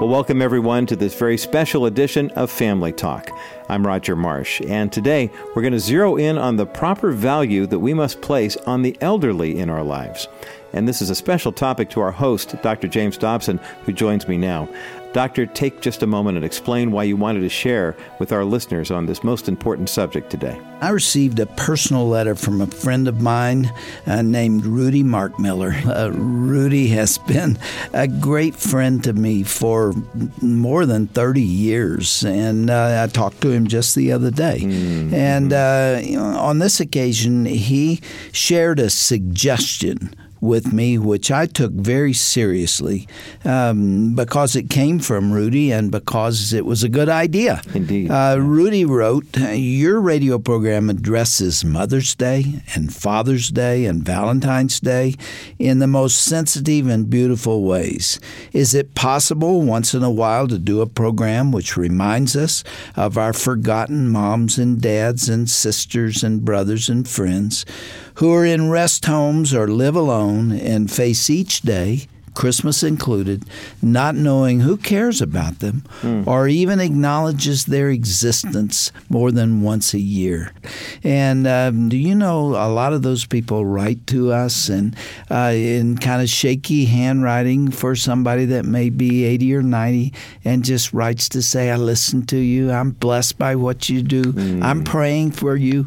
Well, welcome everyone to this very special edition of Family Talk. I'm Roger Marsh, and today we're going to zero in on the proper value that we must place on the elderly in our lives. And this is a special topic to our host, Dr. James Dobson, who joins me now. Doctor, take just a moment and explain why you wanted to share with our listeners on this most important subject today. I received a personal letter from a friend of mine named Rudy Markmiller. Rudy has been a great friend to me for more than 30 years, and I talked to him just the other day. Mm-hmm. And on this occasion, he shared a suggestion with me, which I took very seriously because it came from Rudy and because it was a good idea. Indeed. Rudy wrote, your radio program addresses Mother's Day and Father's Day and Valentine's Day in the most sensitive and beautiful ways. Is it possible once in a while to do a program which reminds us of our forgotten moms and dads and sisters and brothers and friends who are in rest homes or live alone and face each day, Christmas included, not knowing who cares about them or even acknowledges their existence more than once a year? And do you know a lot of those people write to us and in kind of shaky handwriting for somebody that may be 80 or 90 and just writes to say, I listen to you. I'm blessed by what you do. I'm praying for you.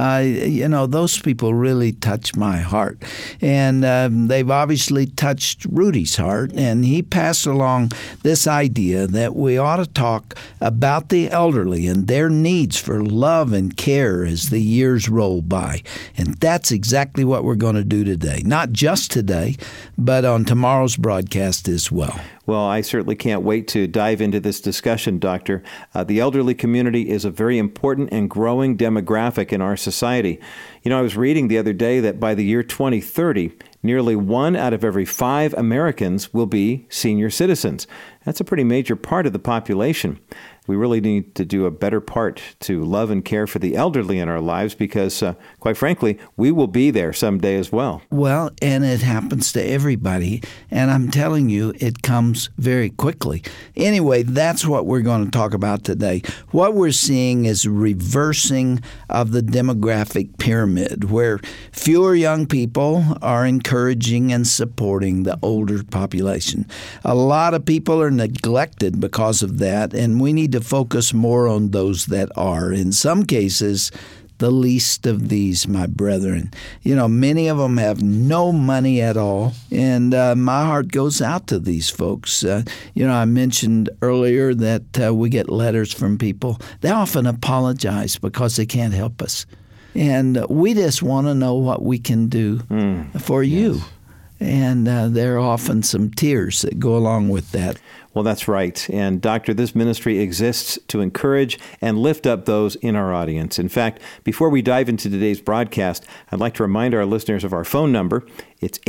Those people really touch my heart. And they've obviously touched Rudy's heart, and he passed along this idea that we ought to talk about the elderly and their needs for love and care as the years roll by. And that's exactly what we're going to do today. Not just today, but on tomorrow's broadcast as well. Well, I certainly can't wait to dive into this discussion, Doctor. The elderly community is a very important and growing demographic in our society. I was reading the other day that by the year 2030, nearly 1 out of every 5 Americans will be senior citizens. That's a pretty major part of the population. We really need to do a better part to love and care for the elderly in our lives because, quite frankly, we will be there someday as well. Well, and it happens to everybody, and I'm telling you, it comes very quickly. Anyway, that's what we're going to talk about today. What we're seeing is reversing of the demographic pyramid, where fewer young people are encouraging and supporting the older population. A lot of people are neglected because of that, and we need to focus more on those that are. In some cases, the least of these, my brethren. Many of them have no money at all, and my heart goes out to these folks. I mentioned earlier that we get letters from people. They often apologize because they can't help us. And we just want to know what we can do for you. And there are often some tears that go along with that. Well, that's right. And Doctor, this ministry exists to encourage and lift up those in our audience. In fact, before we dive into today's broadcast, I'd like to remind our listeners of our phone number. It's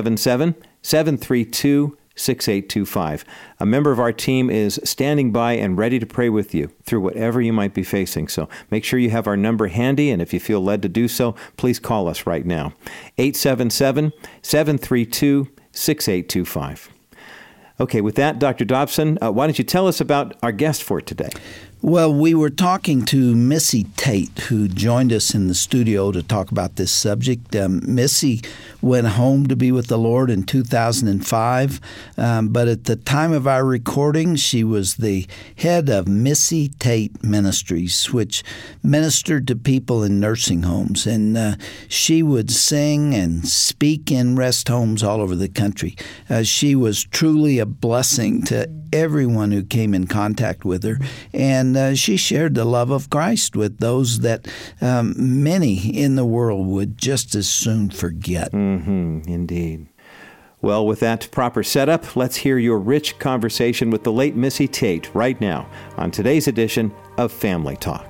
877-732-6825. A member of our team is standing by and ready to pray with you through whatever you might be facing. So make sure you have our number handy, and if you feel led to do so, please call us right now. 877-732-6825. Okay, with that, Dr. Dobson, why don't you tell us about our guest for today? Well, we were talking to Missy Tate, who joined us in the studio to talk about this subject. Missy went home to be with the Lord in 2005, but at the time of our recording, she was the head of Missy Tate Ministries, which ministered to people in nursing homes, and she would sing and speak in rest homes all over the country. She was truly a blessing to everyone who came in contact with her, and she shared the love of Christ with those that many in the world would just as soon forget. Indeed. Well, with that proper setup, let's hear your rich conversation with the late Missy Tate right now on today's edition of Family Talk.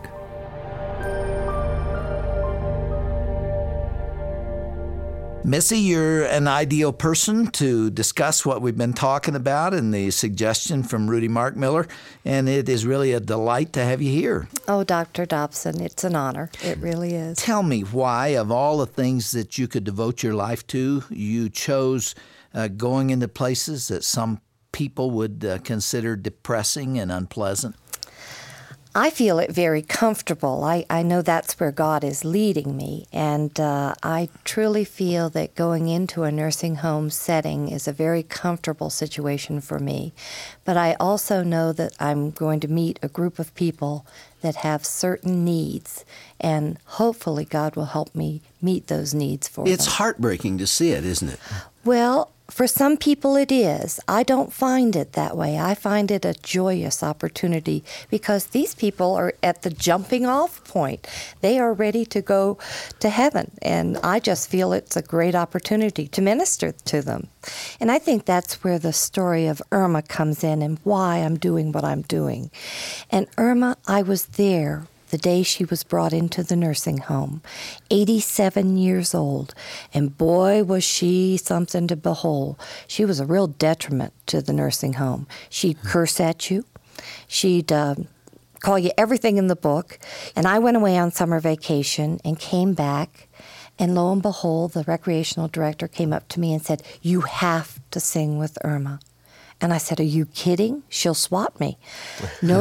Missy, you're an ideal person to discuss what we've been talking about and the suggestion from Rudy Markmiller, and it is really a delight to have you here. Oh, Dr. Dobson, it's an honor. It really is. Tell me why, of all the things that you could devote your life to, you chose going into places that some people would consider depressing and unpleasant? I feel it very comfortable. I know that's where God is leading me, and I truly feel that going into a nursing home setting is a very comfortable situation for me. But I also know that I'm going to meet a group of people that have certain needs, and hopefully God will help me meet those needs for them. It's heartbreaking to see it, isn't it? Well, for some people it is. I don't find it that way. I find it a joyous opportunity because these people are at the jumping off point. They are ready to go to heaven, and I just feel it's a great opportunity to minister to them. And I think that's where the story of Irma comes in and why I'm doing what I'm doing. And Irma, I was there the day she was brought into the nursing home, 87 years old, and boy, was she something to behold. She was a real detriment to the nursing home. She'd curse at you. She'd call you everything in the book. And I went away on summer vacation and came back, and lo and behold, the recreational director came up to me and said, "You have to sing with Irma." And I said, "Are you kidding? She'll swat me." No,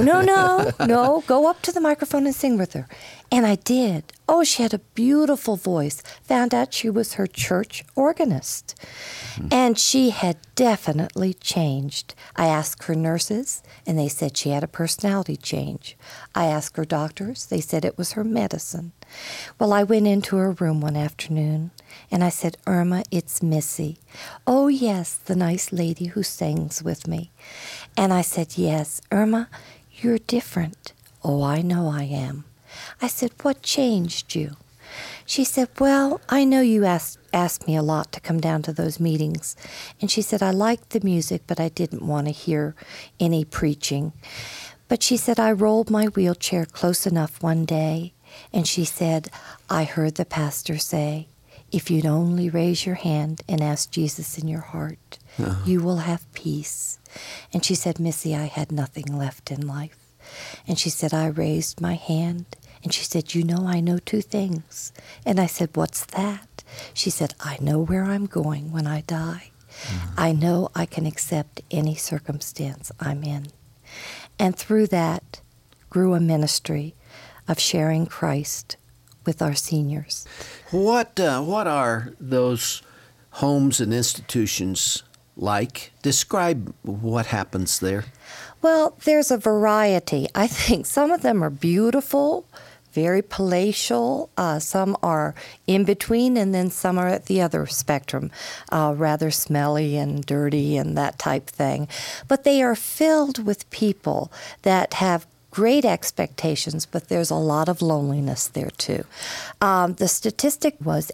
go up to the microphone and sing with her. And I did. Oh, she had a beautiful voice. Found out she was her church organist. And she had definitely changed. I asked her nurses, and they said she had a personality change. I asked her doctors. They said it was her medicine. Well, I went into her room one afternoon, and I said, "Irma, it's Missy." "Oh, yes, the nice lady who sings with me." And I said, "Yes, Irma, you're different." "Oh, I know I am." I said, "What changed you?" She said, "Well, I know you asked me a lot to come down to those meetings." And she said, "I liked the music, but I didn't want to hear any preaching." But she said, "I rolled my wheelchair close enough one day," and she said, "I heard the pastor say, if you'd only raise your hand and ask Jesus in your heart, you will have peace." And she said, "Missy, I had nothing left in life." And she said, I raised my hand, and she said, "You know, I know two things." And I said, "What's that?" She said, "I know where I'm going when I die. I know I can accept any circumstance I'm in." And through that grew a ministry of sharing Christ with our seniors. What are those homes and institutions like? Describe what happens there. Well, there's a variety. I think some of them are beautiful, very palatial. Some are in between, and then some are at the other spectrum, rather smelly and dirty and that type thing. But they are filled with people that have great expectations, but there's a lot of loneliness there too. The statistic was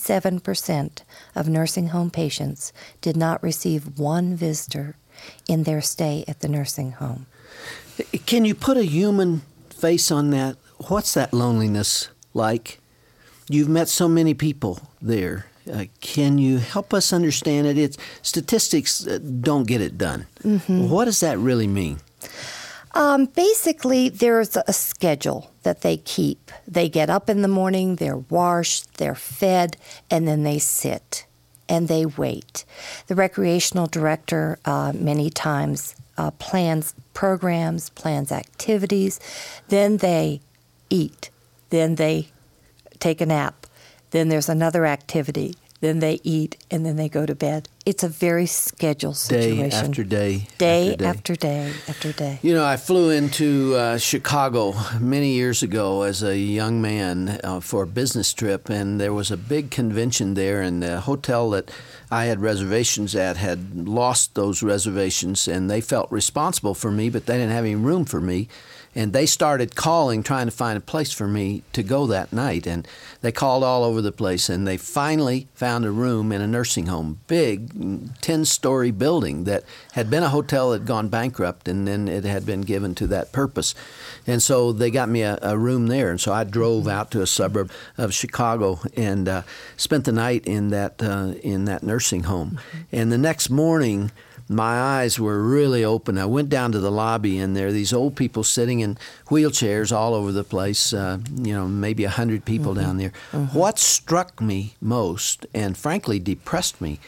87% of nursing home patients did not receive one visitor in their stay at the nursing home. Can you put a human face on that? What's that loneliness like? You've met so many people there. Can you help us understand it? Statistics don't get it done. Mm-hmm. What does that really mean? Basically, there's a schedule that they keep. They get up in the morning, they're washed, they're fed, and then they sit and they wait. The recreational director many times plans programs, plans activities, then they eat, then they take a nap, then there's another activity, then they eat, and then they go to bed. It's a very scheduled situation. Day after day. Day after day after day. You know, I flew into Chicago many years ago as a young man for a business trip, and there was a big convention there, and the hotel that I had reservations at had lost those reservations, and they felt responsible for me, but they didn't have any room for me. And they started calling, trying to find a place for me to go that night. And they called all over the place, and they finally found a room in a nursing home, big 10-story building that had been a hotel that had gone bankrupt, and then it had been given to that purpose. And so they got me a room there. And so I drove out to a suburb of Chicago and spent the night in that nursing home. Mm-hmm. And the next morning, my eyes were really open. I went down to the lobby, and there are these old people sitting in wheelchairs all over the place, maybe 100 people down there. Mm-hmm. What struck me most, and frankly depressed me,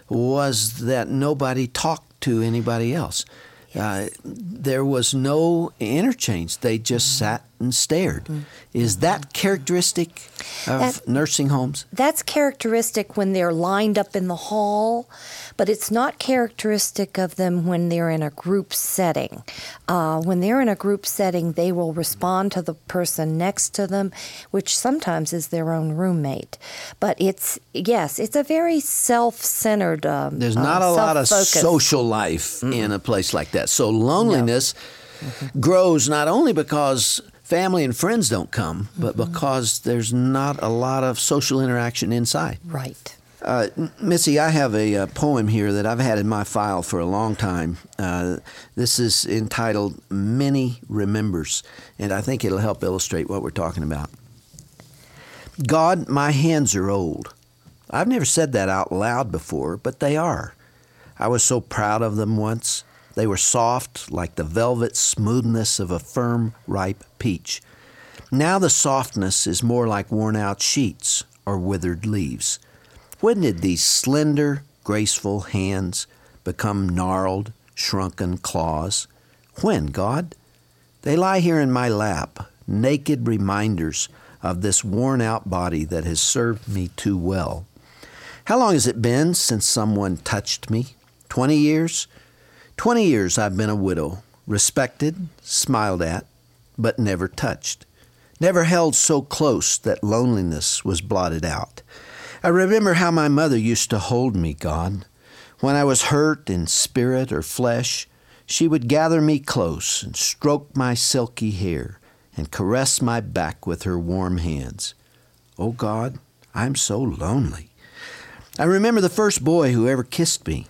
was that nobody talked to anybody else. There was no interchange. They just sat and stared. Is that characteristic of nursing homes? That's characteristic when they're lined up in the hall, but it's not characteristic of them when they're in a group setting. When they're in a group setting, they will respond to the person next to them, which sometimes is their own roommate. But it's a very self-centered, there's not a lot of social life in a place like that. So loneliness grows not only because family and friends don't come, but because there's not a lot of social interaction inside. Right. Missy, I have a poem here that I've had in my file for a long time. This is entitled Minnie Remembers, and I think it'll help illustrate what we're talking about. God, my hands are old. I've never said that out loud before, but they are. I was so proud of them once. They were soft, like the velvet smoothness of a firm, ripe peach. Now the softness is more like worn-out sheets or withered leaves. When did these slender, graceful hands become gnarled, shrunken claws? When, God? They lie here in my lap, naked reminders of this worn-out body that has served me too well. How long has it been since someone touched me? 20 years? 20 years I've been a widow, respected, smiled at, but never touched. Never held so close that loneliness was blotted out. I remember how my mother used to hold me, God. When I was hurt in spirit or flesh, she would gather me close and stroke my silky hair and caress my back with her warm hands. Oh, God, I'm so lonely. I remember the first boy who ever kissed me.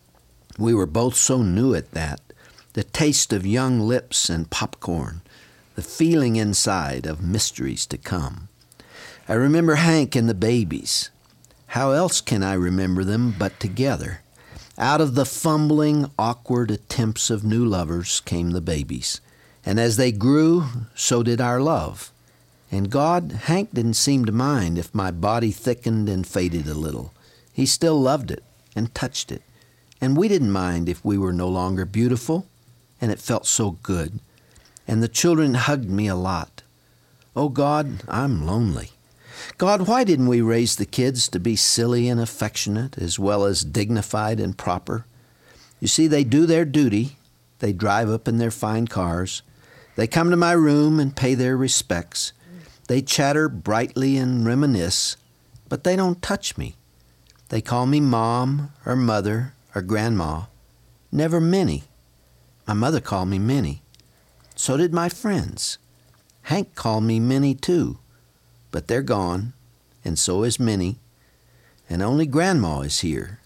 We were both so new at that, the taste of young lips and popcorn, the feeling inside of mysteries to come. I remember Hank and the babies. How else can I remember them but together? Out of the fumbling, awkward attempts of new lovers came the babies. And as they grew, so did our love. And God, Hank didn't seem to mind if my body thickened and faded a little. He still loved it and touched it. And we didn't mind if we were no longer beautiful, and it felt so good. And the children hugged me a lot. Oh, God, I'm lonely. God, why didn't we raise the kids to be silly and affectionate as well as dignified and proper? You see, they do their duty. They drive up in their fine cars. They come to my room and pay their respects. They chatter brightly and reminisce, but they don't touch me. They call me Mom or Mother or Grandma, never Minnie. My mother called me Minnie. So did my friends. Hank called me Minnie too, but they're gone, and so is Minnie, and only Grandma is here.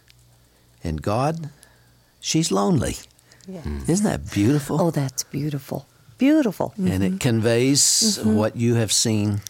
And God, she's lonely. Yeah. Isn't that beautiful? Oh, that's beautiful. Beautiful. And it conveys what you have seen.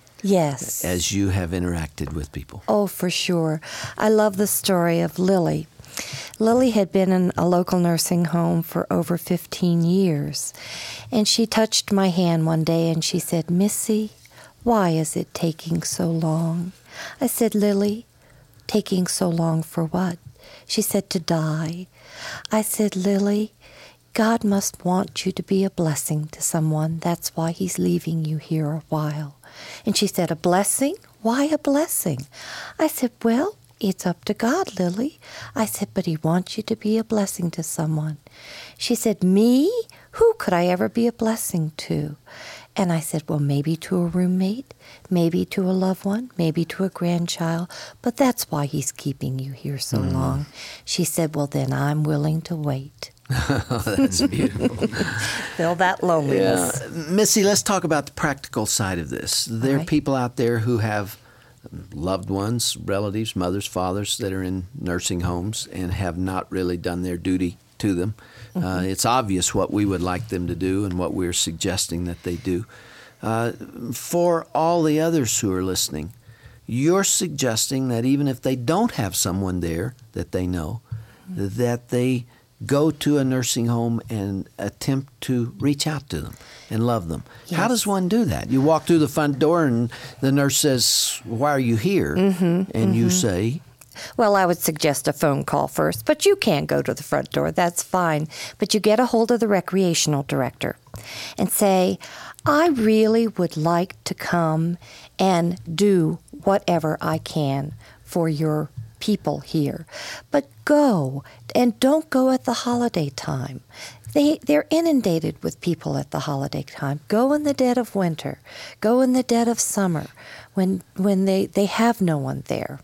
Yes. As you have interacted with people. Oh, for sure. I love the story of Lily. Lily had been in a local nursing home for over 15 years, and she touched my hand one day and she said, "Missy, why is it taking so long?" I said, "Lily, taking so long for what?" She said, "To die." I said, "Lily, God must want you to be a blessing to someone. That's why he's leaving you here a while." And she said, "A blessing? Why a blessing?" I said, "Well, it's up to God, Lily." I said, "But he wants you to be a blessing to someone." She said, "Me? Who could I ever be a blessing to?" And I said, "Well, maybe to a roommate, maybe to a loved one, maybe to a grandchild, but that's why he's keeping you here so long." She said, "Well, then I'm willing to wait." That's beautiful. Feel that loneliness. Yeah. Missy, let's talk about the practical side of this. There are people out there who have loved ones, relatives, mothers, fathers that are in nursing homes and have not really done their duty to them. It's obvious what we would like them to do and what we're suggesting that they do. For all the others who are listening, you're suggesting that even if they don't have someone there that they know, that they go to a nursing home and attempt to reach out to them and love them. Yes. How does one do that? You walk through the front door and the nurse says, "Why are you here?" And you say, Well, I would suggest a phone call first, but you can go to the front door. That's fine. But you get a hold of the recreational director and say, I really would like to come and do whatever I can for your people here. But go, and don't go at the holiday time. They're inundated with people at the holiday time. Go in the dead of winter. Go in the dead of summer when they have no one there.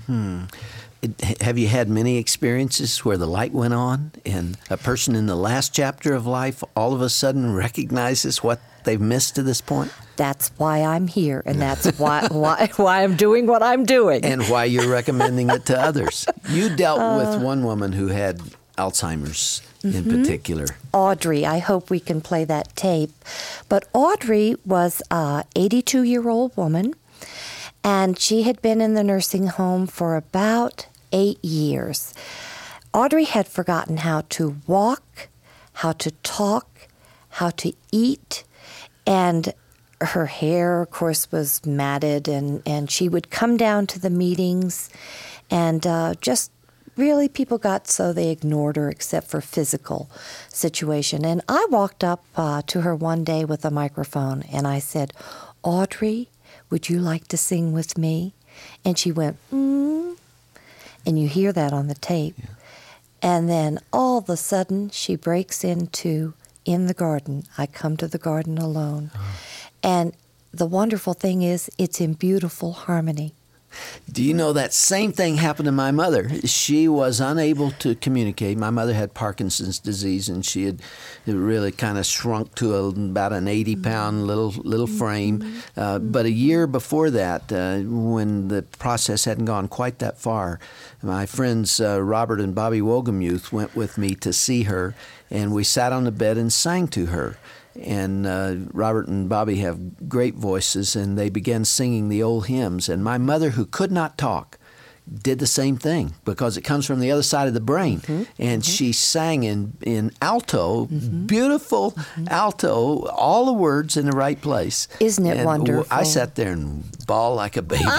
Have you had many experiences where the light went on and a person in the last chapter of life all of a sudden recognizes what they've missed to this point? That's why I'm here, and that's why I'm doing what I'm doing. And why you're recommending it to others. You dealt with one woman who had Alzheimer's in particular. Audrey, I hope we can play that tape. But Audrey was an 82-year-old woman, and she had been in the nursing home for about 8 years. Audrey had forgotten how to walk, how to talk, how to eat, and her hair, of course, was matted, and she would come down to the meetings, and just really people got so they ignored her except for physical situation. And I walked up to her one day with a microphone, and I said, Audrey, would you like to sing with me? And she went, And you hear that on the tape. Yeah. And then all of a sudden, she breaks into In the Garden. I come to the garden alone. Oh. And the wonderful thing is, it's in beautiful harmony. Do you know that same thing happened to my mother? She was unable to communicate. My mother had Parkinson's disease, and she had really kind of shrunk to about an 80-pound little frame. But a year before that, when the process hadn't gone quite that far, my friends Robert and Bobby Wogemuth went with me to see her, and we sat on the bed and sang to her. And Robert and Bobby have great voices, and they began singing the old hymns. And my mother, who could not talk, did the same thing because it comes from the other side of the brain. And she sang in alto, beautiful alto, all the words in the right place. Isn't it wonderful? I sat there and bawled like a baby.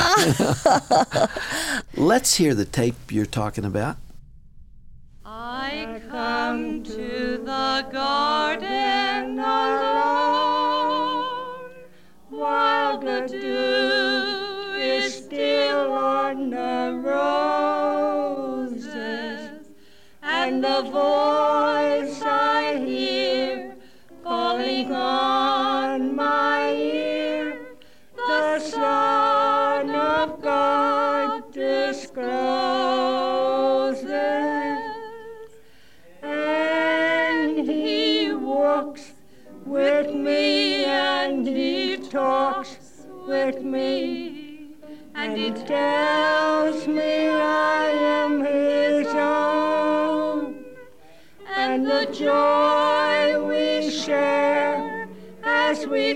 Let's hear the tape you're talking about. I come to the garden alone, while the dew is still on the roses, and the voice I hear calling on my ear, the Son of God discloses. With me, and he talks with me, and he tells me I am his own, and the joy we share as we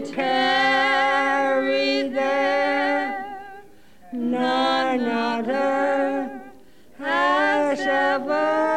tarry there, none other has ever.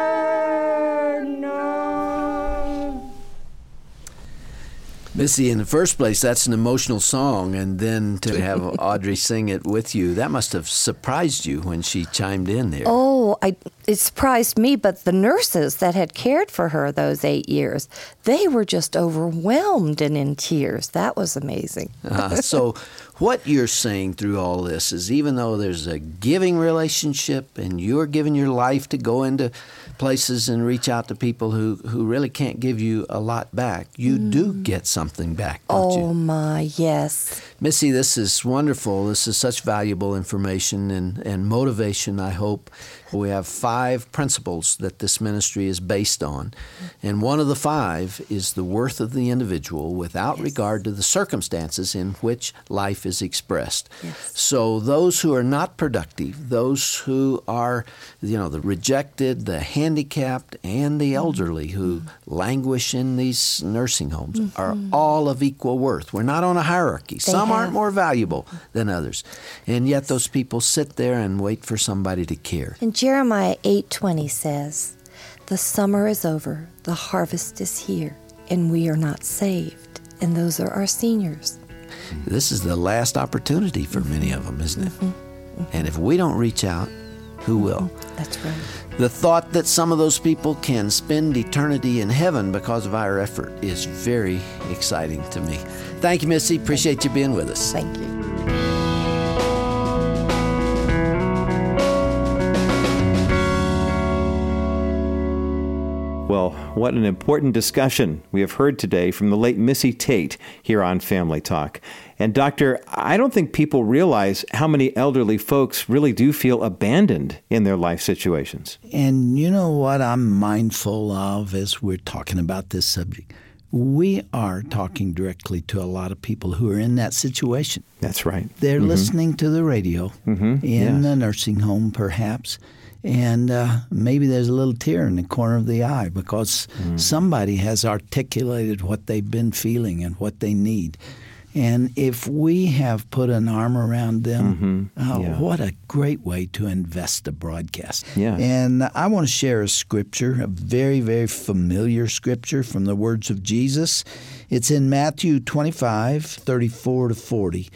Missy, in the first place, that's an emotional song, and then to have Audrey sing it with you, that must have surprised you when she chimed in there. Oh, it surprised me, but the nurses that had cared for her those 8 years, they were just overwhelmed and in tears. That was amazing. So what you're saying through all this is even though there's a giving relationship and you're giving your life to go into places and reach out to people who really can't give you a lot back, you do get something back, don't you? Oh, my, yes. Missy, this is wonderful. This is such valuable information and motivation, I hope. We have 5 principles that this ministry is based on. And one of the 5 is the worth of the individual without regard to the circumstances in which life is expressed. Yes. So those who are not productive, those who are, the rejected, the handicapped, and the elderly who languish in these nursing homes are all of equal worth. We're not on a hierarchy. Some aren't more valuable than others. And yet those people sit there and wait for somebody to care. And Jeremiah 8:20 says, "The summer is over, the harvest is here, and we are not saved." And those are our seniors. This is the last opportunity for many of them, isn't it? And if we don't reach out, who will. That's right. The thought that some of those people can spend eternity in heaven because of our effort is very exciting to me. Thank you, Missy. Appreciate you being with us. Thank you. Well, what an important discussion we have heard today from the late Missy Tate here on Family Talk. And Doctor, I don't think people realize how many elderly folks really do feel abandoned in their life situations. And you know what I'm mindful of as we're talking about this subject? We are talking directly to a lot of people who are in that situation. That's right. They're listening to the radio in the nursing home, perhaps. And maybe there's a little tear in the corner of the eye because somebody has articulated what they've been feeling and what they need. And if we have put an arm around them, what a great way to invest a broadcast. Yeah. And I want to share a scripture, a very, very familiar scripture from the words of Jesus. It's in Matthew 25:34-40.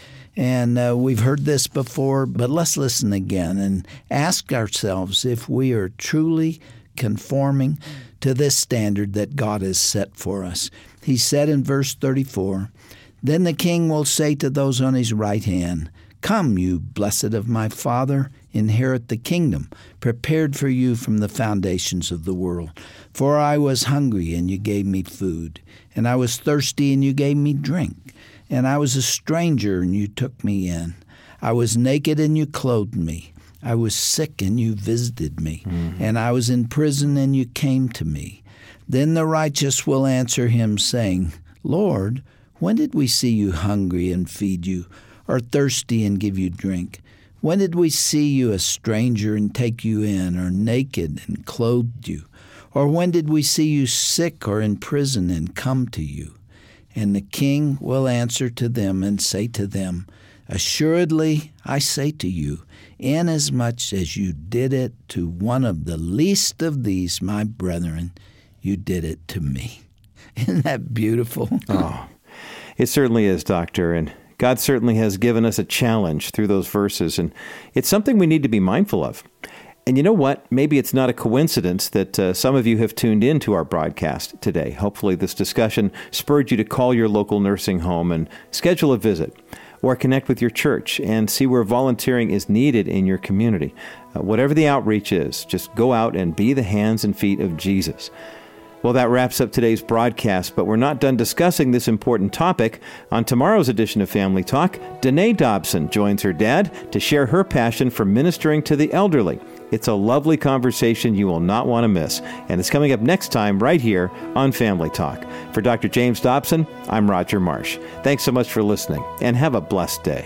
And we've heard this before, but let's listen again and ask ourselves if we are truly conforming to this standard that God has set for us. He said in verse 34, "Then the king will say to those on his right hand, 'Come, you blessed of my Father, inherit the kingdom, prepared for you from the foundations of the world. For I was hungry, and you gave me food, and I was thirsty, and you gave me drink. And I was a stranger, and you took me in. I was naked, and you clothed me. I was sick, and you visited me. And I was in prison, and you came to me.' Then the righteous will answer him, saying, 'Lord, when did we see you hungry and feed you, or thirsty and give you drink? When did we see you a stranger and take you in, or naked and clothed you? Or when did we see you sick or in prison and come to you?' And the king will answer to them and say to them, 'Assuredly, I say to you, inasmuch as you did it to one of the least of these, my brethren, you did it to me.'" Isn't that beautiful? Oh, it certainly is, Doctor. And God certainly has given us a challenge through those verses. And it's something we need to be mindful of. And you know what? Maybe it's not a coincidence that some of you have tuned in to our broadcast today. Hopefully this discussion spurred you to call your local nursing home and schedule a visit, or connect with your church and see where volunteering is needed in your community. Whatever the outreach is, just go out and be the hands and feet of Jesus. Well, that wraps up today's broadcast, but we're not done discussing this important topic. On tomorrow's edition of Family Talk, Danae Dobson joins her dad to share her passion for ministering to the elderly. It's a lovely conversation you will not want to miss, and it's coming up next time right here on Family Talk. For Dr. James Dobson, I'm Roger Marsh. Thanks so much for listening, and have a blessed day.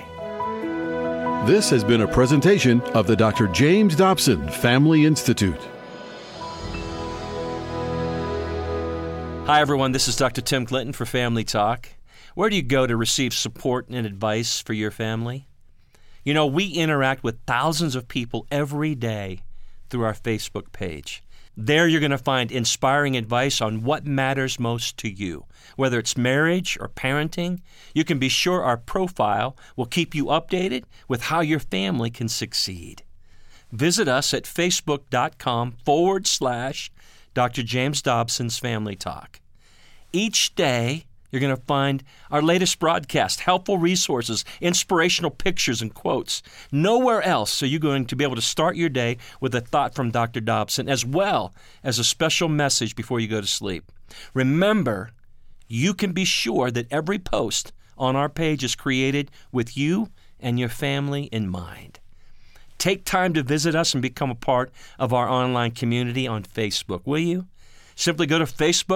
This has been a presentation of the Dr. James Dobson Family Institute. Hi, everyone. This is Dr. Tim Clinton for Family Talk. Where do you go to receive support and advice for your family? You know, we interact with thousands of people every day through our Facebook page. There you're going to find inspiring advice on what matters most to you. Whether it's marriage or parenting, you can be sure our profile will keep you updated with how your family can succeed. Visit us at facebook.com/Dr. James Dobson's Family Talk. Each day, you're going to find our latest broadcast, helpful resources, inspirational pictures and quotes. Nowhere else are you going to be able to start your day with a thought from Dr. Dobson, as well as a special message before you go to sleep. Remember, you can be sure that every post on our page is created with you and your family in mind. Take time to visit us and become a part of our online community on Facebook, will you? Simply go to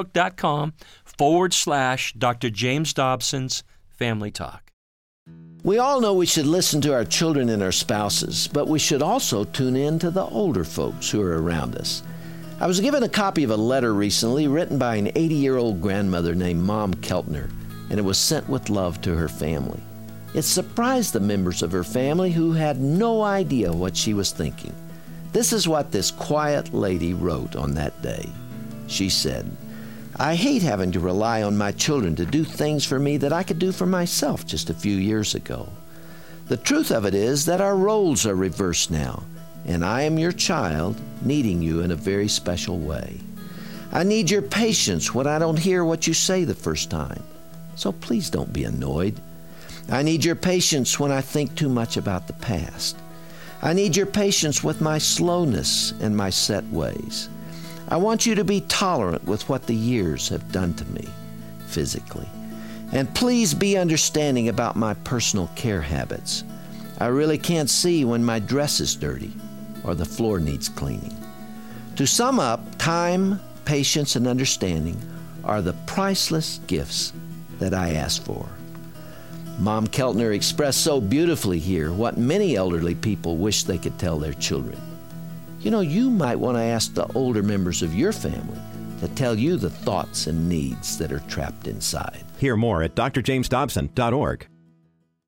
facebook.com/Dr. James Dobson's Family Talk. We all know we should listen to our children and our spouses, but we should also tune in to the older folks who are around us. I was given a copy of a letter recently written by an 80-year-old grandmother named Mom Keltner, and it was sent with love to her family. It surprised the members of her family who had no idea what she was thinking. This is what this quiet lady wrote on that day. She said, "I hate having to rely on my children to do things for me that I could do for myself just a few years ago. The truth of it is that our roles are reversed now, and I am your child, needing you in a very special way. I need your patience when I don't hear what you say the first time, so please don't be annoyed. I need your patience when I think too much about the past. I need your patience with my slowness and my set ways. I want you to be tolerant with what the years have done to me physically. And please be understanding about my personal care habits. I really can't see when my dress is dirty or the floor needs cleaning. To sum up, time, patience, and understanding are the priceless gifts that I ask for. Mom Keltner expressed so beautifully here what many elderly people wish they could tell their children. You know, you might want to ask the older members of your family to tell you the thoughts and needs that are trapped inside. Hear more at drjamesdobson.org.